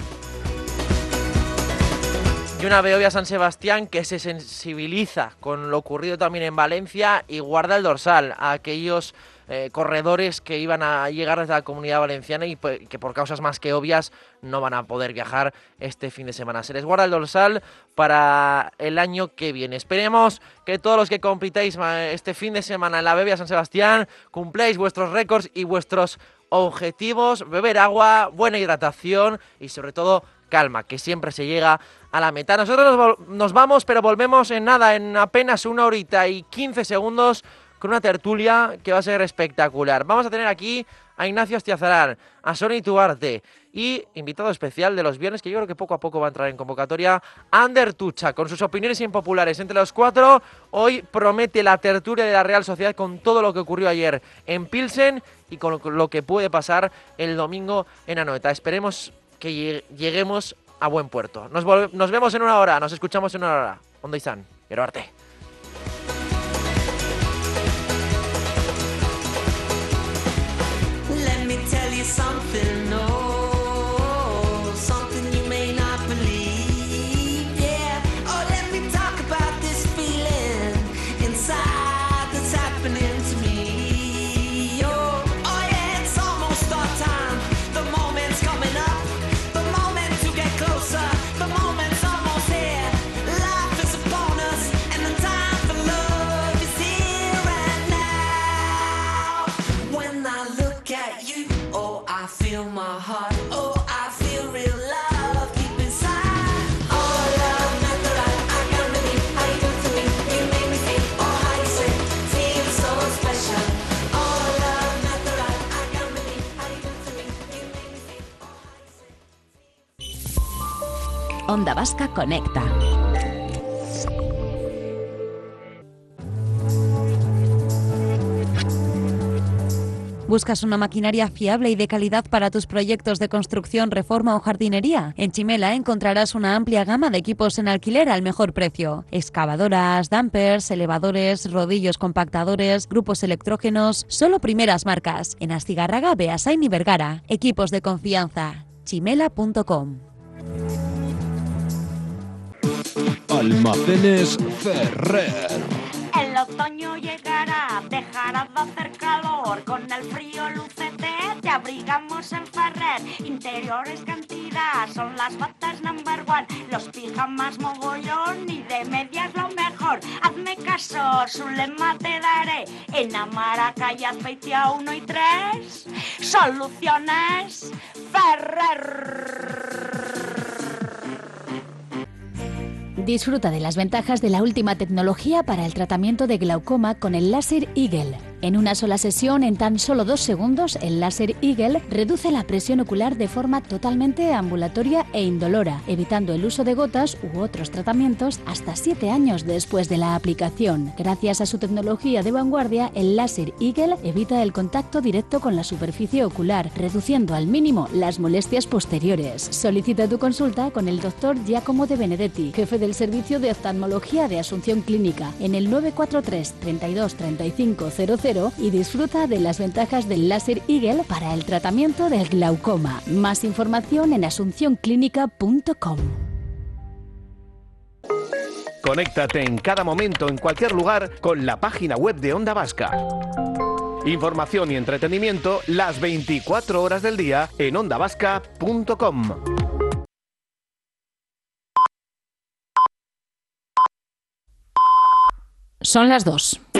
Y una Beovia San Sebastián que se sensibiliza con lo ocurrido también en Valencia y guarda el dorsal a aquellos corredores que iban a llegar desde la Comunidad Valenciana y que por causas más que obvias no van a poder viajar este fin de semana. Se les guarda el dorsal para el año que viene. Esperemos que todos los que compitáis este fin de semana en la Beovia San Sebastián cumpláis vuestros récords y vuestros objetivos, beber agua, buena hidratación y sobre todo calma, que siempre se llega a la meta. Nosotros nos vamos, pero volvemos en nada, en apenas 1 horita y 15 segundos con una tertulia que va a ser espectacular. Vamos a tener aquí a Ignacio Astiazarán, a Sony Tuarte y invitado especial de los viernes, que yo creo que poco a poco va a entrar en convocatoria, Ander Tucha, con sus opiniones impopulares. Entre los 4, hoy promete la tertulia de la Real Sociedad con todo lo que ocurrió ayer en Pilsen y con lo que puede pasar el domingo en Anoeta. Esperemos que lleguemos a buen puerto. Nos vemos en 1 hora, nos escuchamos en 1 hora. Ondo izan, gero arte. Something, no, something you may not believe, yeah. Oh, let me talk about this feeling inside that's happening to me. Oh, oh yeah, it's almost our time. The moment's coming up, the moment to get closer, the moment's almost here. Life is upon us, and the time for love is here and now. When I look at you, oh, I feel my heart, oh, I feel real love deep inside. Oh, love, natural, I can't believe how you do to me. You make me feel, oh, how you say, feel so special. Oh, love, natural, I can't believe how you do to me. You make me feel, oh, how you say. Onda Vasca Conecta. ¿Buscas una maquinaria fiable y de calidad para tus proyectos de construcción, reforma o jardinería? En Chimela encontrarás una amplia gama de equipos en alquiler al mejor precio. Excavadoras, dumpers, elevadores, rodillos compactadores, grupos electrógenos, solo primeras marcas. En Astigarraga, Beasain y Vergara. Equipos de confianza. chimela.com. Almacenes Ferrer. El otoño llegará, dejará de hacer calor. Con el frío lucete te abrigamos en Ferrer. Interiores cantidad, son las batas number 1. Los pijamas mogollón y de medias lo mejor. Hazme caso, su lema te daré. En Amaraca y Azpeitia 1 y 3. Soluciones Ferrer. Disfruta de las ventajas de la última tecnología para el tratamiento de glaucoma con el láser Eagle. En una sola sesión, en tan solo 2 segundos, el láser Eagle reduce la presión ocular de forma totalmente ambulatoria e indolora, evitando el uso de gotas u otros tratamientos hasta 7 años después de la aplicación. Gracias a su tecnología de vanguardia, el láser Eagle evita el contacto directo con la superficie ocular, reduciendo al mínimo las molestias posteriores. Solicita tu consulta con el Dr. Giacomo de Benedetti, jefe del Servicio de Oftalmología de Asunción Clínica, en el 943 32 35 00 y disfruta de las ventajas del láser Eagle para el tratamiento del glaucoma. Más información en asuncionclínica.com. Conéctate en cada momento, en cualquier lugar, con la página web de Onda Vasca. Información y entretenimiento las 24 horas del día en ondavasca.com. Son las 2.